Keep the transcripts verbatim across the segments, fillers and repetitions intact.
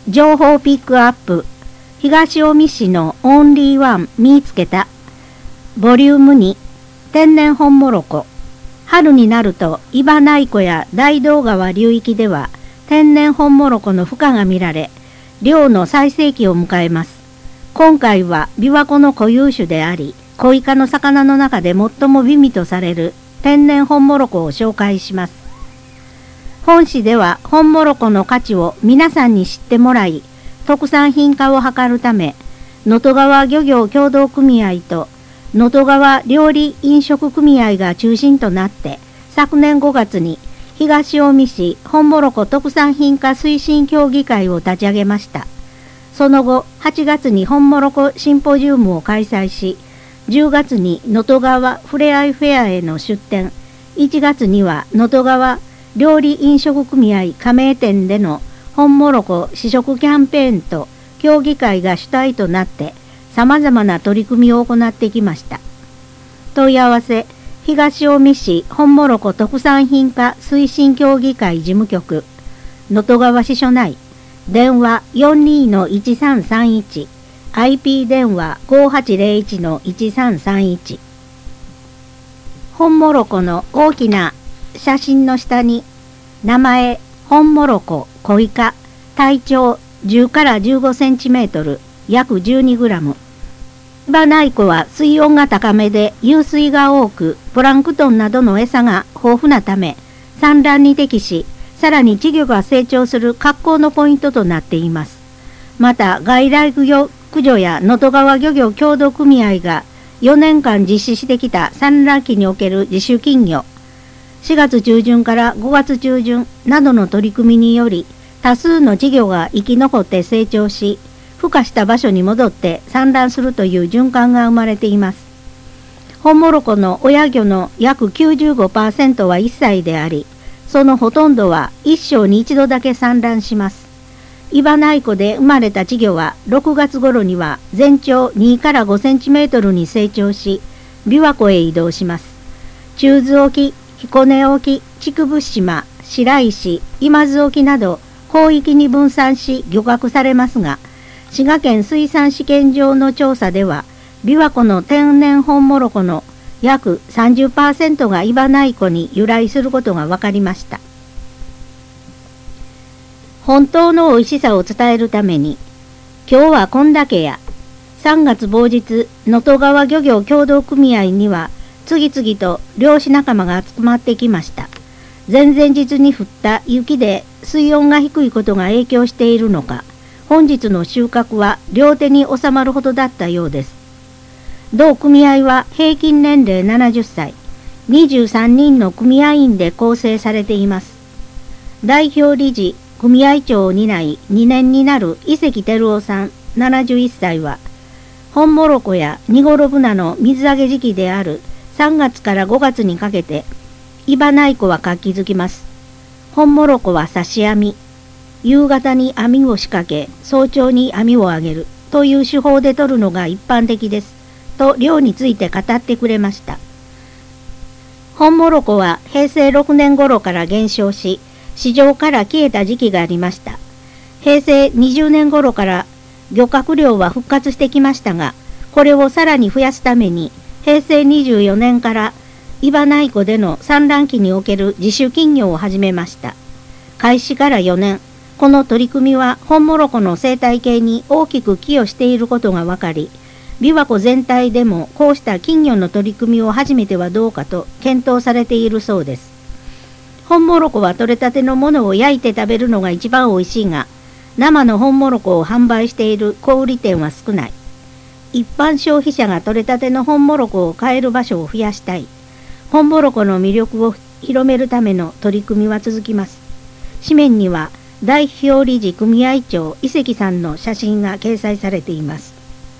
情報ピックアップ東近江市のオンリーワン見つけたボリュームに天然ホンモロコ。春になると伊庭内湖や大道川流域では天然ホンモロコの孵化が見られ、漁の最盛期を迎えます。今回は琵琶湖の固有種であり、コイ科の魚の中で最も美味とされる天然ホンモロコを紹介します。本市ではホンモロコの価値を皆さんに知ってもらい、特産品化を図るため、能登川漁業協同組合と能登川料理飲食組合が中心となって、昨年ごがつに東近江市ホンモロコ特産品化推進協議会を立ち上げました。その後、はちがつにホンモロコシンポジウムを開催し、じゅうがつに能登川ふれあいフェアへの出展、いちがつには能登川料理飲食組合加盟店でのホンモロコ試食キャンペーンと協議会が主体となって様々な取り組みを行ってきました。問い合わせ、東近江市ホンモロコ特産品化推進協議会事務局、能登川支所内、電話 よんにーのいちさんさんいち、アイピー 電話 ごはちゼロいちのいちさんさんいち。ホンモロコの大きな写真の下に、名前、ホンモロコ、コイ科、体長じゅうからじゅうごセンチメートル、約じゅうにグラム。伊庭内湖は水温が高めで湧水が多く、プランクトンなどの餌が豊富なため、産卵に適し、さらに稚魚が成長する格好のポイントとなっています。また、外来駆除駆除や能登川漁業協同組合がよねんかん実施してきた産卵期における自主禁漁、しがつ中旬からごがつ中旬などの取り組みにより、多数の稚魚が生き残って成長し、孵化した場所に戻って産卵するという循環が生まれています。ホンモロコの親魚の約 きゅうじゅうごパーセント はいっさいであり、そのほとんどは一生に一度だけ産卵します。伊庭内湖で生まれた稚魚はろくがつ頃には全長にからごセンチメートルに成長し、琵琶湖へ移動します。中津沖、彦根沖、竹生島、白石、今津沖など広域に分散し漁獲されますが、滋賀県水産試験場の調査では、琵琶湖の天然ホンモロコの約 さんじゅっパーセント が伊庭内湖に由来することが分かりました。本当の美味しさを伝えるために、今日はこんだけや、さんがつ某日、能登川漁業協同組合には、次々と漁師仲間が集まってきました。前々日に降った雪で水温が低いことが影響しているのか、本日の収穫は両手に収まるほどだったようです。同組合は平均年齢ななじゅっさい、にじゅうさんにんの組合員で構成されています。代表理事、組合長を担いにねんになる井関照夫さんななじゅういっさいは、ホンモロコやニゴロブナの水揚げ時期であるさんがつからごがつにかけて、伊庭内湖は活気づきます。ホンモロコは刺し網、夕方に網を仕掛け、早朝に網を上げるという手法で取るのが一般的です。と漁について語ってくれました。ホンモロコはへいせいろくねん頃から減少し、市場から消えた時期がありました。へいせいにじゅうねん頃から漁獲量は復活してきましたが、これをさらに増やすために、へいせいにじゅうよねんから伊庭内湖での産卵期における自主禁漁を始めました。開始からよねん、この取り組みはホンモロコの生態系に大きく寄与していることが分かり、琵琶湖全体でもこうした禁漁の取り組みを始めてはどうかと検討されているそうです。ホンモロコは取れたてのものを焼いて食べるのが一番おいしいが、生のホンモロコを販売している小売店は少ない。一般消費者が取れたてのホンモロコを買える場所を増やしたい。ホンモロコの魅力を広めるための取り組みは続きます。紙面には代表理事組合長井関さんの写真が掲載されています。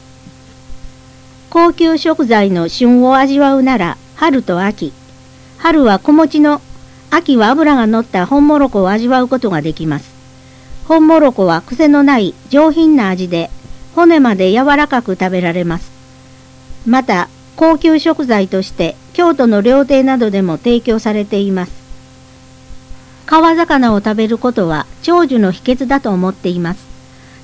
高級食材の旬を味わうなら春と秋。春は小餅の、秋は脂が乗ったホンモロコを味わうことができます。ホンモロコは癖のない上品な味で、骨まで柔らかく食べられます。また、高級食材として京都の料亭などでも提供されています。川魚を食べることは長寿の秘訣だと思っています。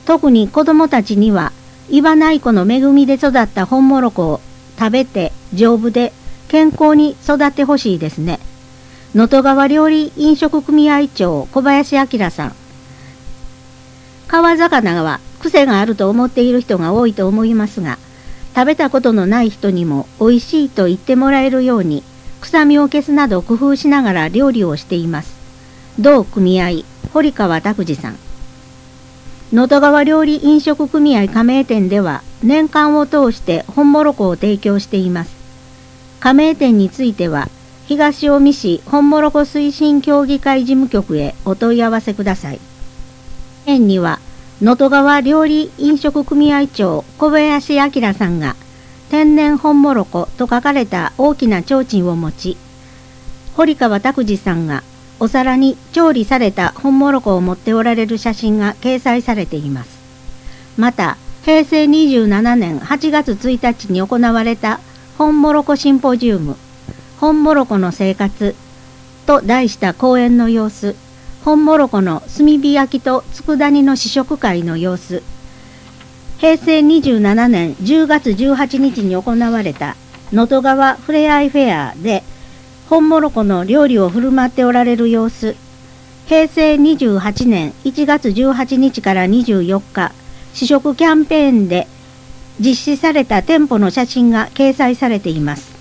特に子どもたちには岩内湖の恵みで育ったホンモロコを食べて丈夫で健康に育ってほしいですね。能登川料理飲食組合長小林明さん。川魚は癖があると思っている人が多いと思いますが、食べたことのない人にも美味しいと言ってもらえるように臭みを消すなど工夫しながら料理をしています。同組合堀川拓司さん。能登川料理飲食組合加盟店では年間を通してホンモロコを提供しています。加盟店については東近江市ホンモロコ推進協議会事務局へお問い合わせください。園には能登川料理飲食組合長小林明さんが天然ホンモロコと書かれた大きな提灯を持ち、堀川拓司さんがお皿に調理されたホンモロコを持っておられる写真が掲載されています。また、へいせいにじゅうななねんはちがつついたちに行われたホンモロコシンポジウム、ホンモロコの生活と題した講演の様子、ホンモロコの炭火焼きと佃煮の試食会の様子、へいせいにじゅうななねんじゅうがつじゅうはちにちに行われた能登川ふれあいフェアでホンモロコの料理を振る舞っておられる様子、へいせいにじゅうはちねんいちがつじゅうはちにちからにじゅうよっか試食キャンペーンで実施された店舗の写真が掲載されています。